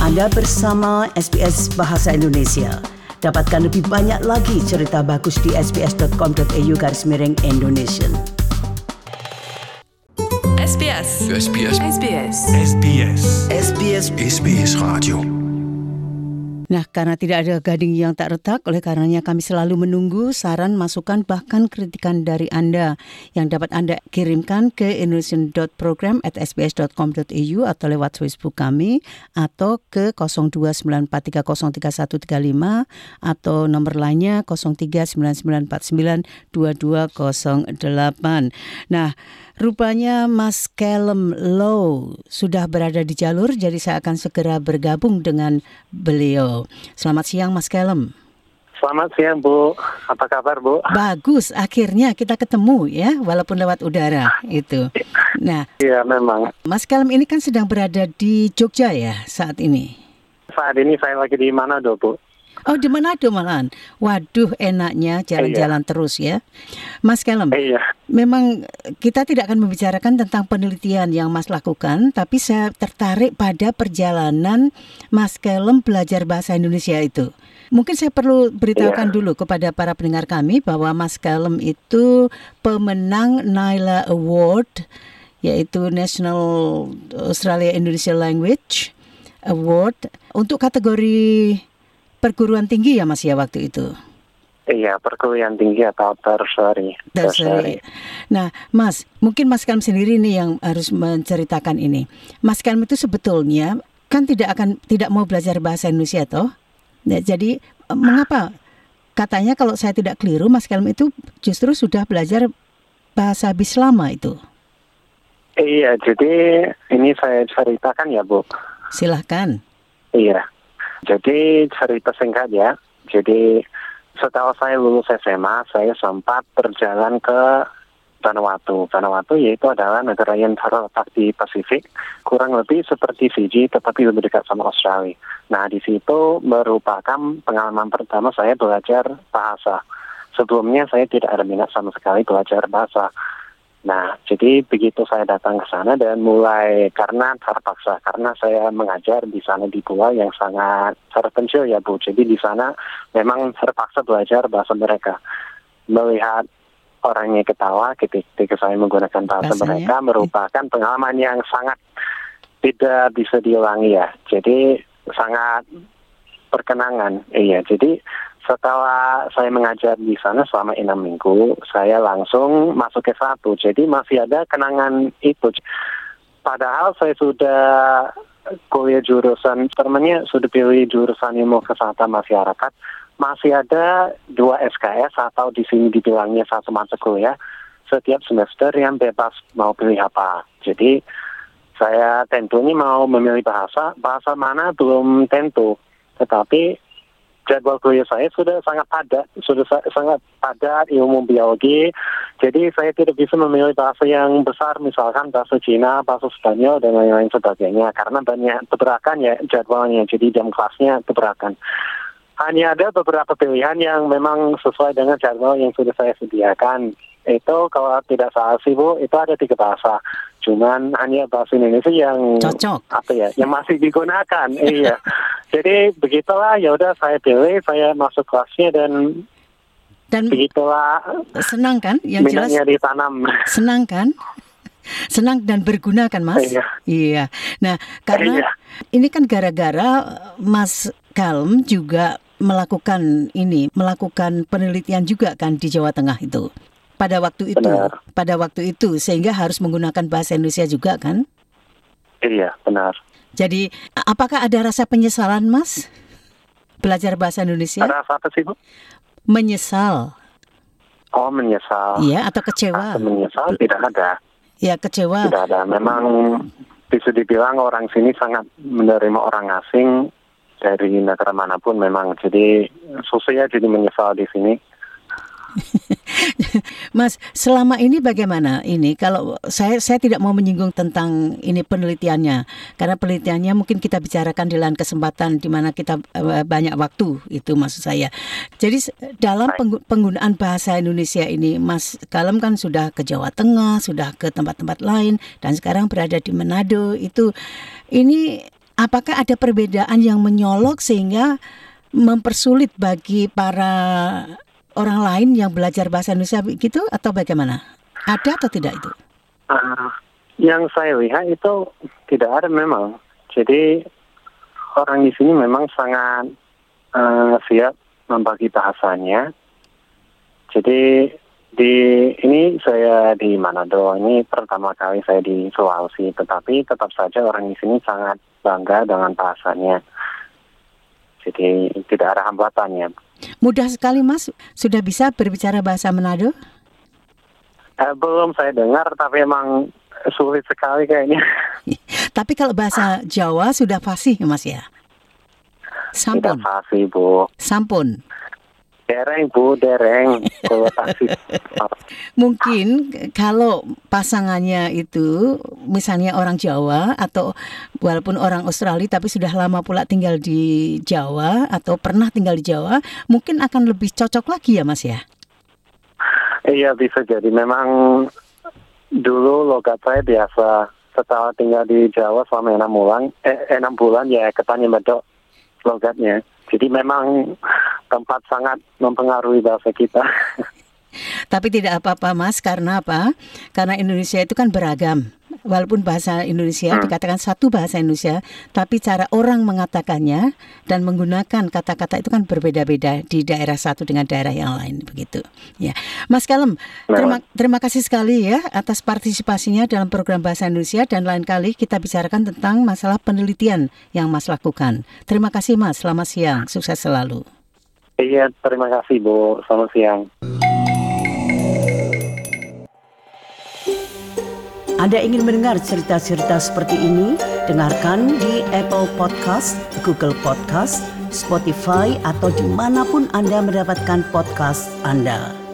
Anda bersama SBS Bahasa Indonesia. Dapatkan lebih banyak lagi cerita bagus di sbs.com.au/Indonesian. SBS. SBS. SBS. SBS. SBS SBS Radio. Nah, karena tidak ada gading yang tak retak, oleh karenanya kami selalu menunggu saran, masukan, bahkan kritikan dari Anda yang dapat Anda kirimkan ke indonesian.program@sbs.com.au atau lewat Facebook kami atau ke 0294303135 atau nomor lainnya 0399492208. Nah, rupanya Mas Callum Lowe sudah berada di jalur, jadi saya akan segera bergabung dengan beliau. Selamat siang, Mas Callum. Selamat siang, Bu. Apa kabar, Bu? Bagus, akhirnya kita ketemu ya, walaupun lewat udara itu. Nah, Iya, memang. Mas Callum ini kan sedang berada di Jogja ya saat ini. Saat ini saya lagi di Manado, Bu. Oh, di Manado malahan. Waduh, enaknya jalan-jalan terus ya. Mas Callum, Iya. memang kita tidak akan membicarakan tentang penelitian yang Mas lakukan, tapi saya tertarik pada perjalanan Mas Callum belajar bahasa Indonesia itu. Mungkin saya perlu beritahukan dulu kepada para pendengar kami bahwa Mas Callum itu pemenang NAILA Award, yaitu National Australia Indonesia Language Award, untuk kategori perguruan tinggi ya Mas ya waktu itu. Iya, perguruan tinggi atau tertiary. Nah, Mas, mungkin Mas Callum sendiri nih yang harus menceritakan ini. Mas Callum itu sebetulnya kan tidak mau belajar bahasa Indonesia toh. Nah, jadi mengapa katanya kalau saya tidak keliru Mas Callum itu justru sudah belajar bahasa Bislama itu? Iya, jadi ini saya ceritakan ya, Bu. Silahkan. Iya. Jadi cerita singkat ya. Jadi setelah saya lulus SMA, saya sempat berjalan ke Vanuatu. Vanuatu yaitu adalah negara yang terletak di Pasifik, kurang lebih seperti Fiji, tetapi lebih dekat sama Australia. Nah, di situ merupakan pengalaman pertama saya belajar bahasa. Sebelumnya saya tidak ada minat sama sekali belajar bahasa. Nah, jadi begitu saya datang ke sana dan mulai karena terpaksa, karena saya mengajar di sana di pulau yang sangat terpencil ya, Bu. Jadi di sana memang terpaksa belajar bahasa mereka. Melihat orangnya ketawa ketika saya menggunakan bahasa mereka merupakan pengalaman yang sangat tidak bisa diulangi ya. Jadi sangat berkenangan. Iya, jadi setelah saya mengajar di sana selama 6 minggu, saya langsung masuk ke S1. Jadi masih ada kenangan itu. Padahal saya sudah kuliah jurusan, temannya sudah pilih jurusan ilmu kesehatan masyarakat, masih ada 2 SKS atau di sini dibilangnya 1 mata kuliah setiap semester yang bebas mau pilih apa. Jadi saya tentunya mau memilih bahasa mana belum tentu. Tetapi jadwal kuliah saya sudah sangat padat ilmu biologi. Jadi saya tidak bisa memilih bahasa yang besar, misalkan bahasa Cina, bahasa Spanyol, dan lain-lain sebagainya. Karena banyak tabrakan ya jadwalnya, jadi jam kelasnya tabrakan. Hanya ada beberapa pilihan yang memang sesuai dengan jadwal yang sudah saya sediakan. Itu kalau tidak salah sih, Bu, itu ada 3 bahasa. Cuman hanya bahasa Indonesia yang cocok, yang masih digunakan. Iya. Jadi begitulah, ya udah saya pilih, saya masuk kelasnya dan begitulah. Senang kan? Yang minatnya jelas ditanam. senang kan? Senang dan berguna kan, Mas? Iya. Nah, karena ini kan gara-gara Mas Callum juga melakukan penelitian juga kan di Jawa Tengah itu. Pada waktu itu sehingga harus menggunakan bahasa Indonesia juga kan? Iya, benar. Jadi apakah ada rasa penyesalan, Mas, belajar bahasa Indonesia? Rasa apa sih, Bu? Menyesal. Oh, menyesal. Iya, atau kecewa? Menyesal tidak ada. Ya, kecewa. Tidak ada. Memang bisa dibilang orang sini sangat menerima orang asing dari negara manapun memang. Jadi susah ya jadi menyesal di sini. Mas, selama ini bagaimana ini? Kalau saya tidak mau menyinggung tentang ini penelitiannya, karena penelitiannya mungkin kita bicarakan di lain kesempatan di mana kita banyak waktu, itu maksud saya. Jadi dalam penggunaan bahasa Indonesia ini, Mas Callum kan sudah ke Jawa Tengah, sudah ke tempat-tempat lain, dan sekarang berada di Manado. Ini apakah ada perbedaan yang menyolok sehingga mempersulit bagi para orang lain yang belajar bahasa Indonesia gitu atau bagaimana? Ada atau tidak itu? Yang saya lihat itu tidak ada memang. Jadi orang di sini memang sangat siap membagi bahasanya. Jadi ini saya di Manado, ini pertama kali saya di Sulawesi, tetapi tetap saja orang di sini sangat bangga dengan bahasanya. Jadi tidak ada hambatannya. Mudah sekali Mas, sudah bisa berbicara bahasa Manado? Belum saya dengar, tapi emang sulit sekali kayaknya. Tapi kalau bahasa Jawa sudah fasih Mas ya? Sampun. Tidak fasih, Bu. Sampun. Dereng, Bu, dereng. Mungkin kalau pasangannya itu misalnya orang Jawa atau walaupun orang Australia tapi sudah lama pula tinggal di Jawa atau pernah tinggal di Jawa, mungkin akan lebih cocok lagi ya Mas ya? Iya, bisa jadi. Memang dulu logat saya biasa. Setelah tinggal di Jawa selama 6 bulan ya ketanya medok logatnya. Jadi memang tempat sangat mempengaruhi bahasa kita. Tapi tidak apa-apa Mas, karena apa? Karena Indonesia itu kan beragam. Walaupun bahasa Indonesia dikatakan satu bahasa Indonesia, tapi cara orang mengatakannya dan menggunakan kata-kata itu kan berbeda-beda di daerah satu dengan daerah yang lain, begitu. Ya, Mas Kalem, terima kasih sekali ya atas partisipasinya dalam program Bahasa Indonesia, dan lain kali kita bicarakan tentang masalah penelitian yang Mas lakukan. Terima kasih Mas, selamat siang, sukses selalu. Iya, terima kasih Bu, selamat siang. Anda ingin mendengar cerita-cerita seperti ini? Dengarkan di Apple Podcast, Google Podcast, Spotify, atau dimanapun Anda mendapatkan podcast Anda.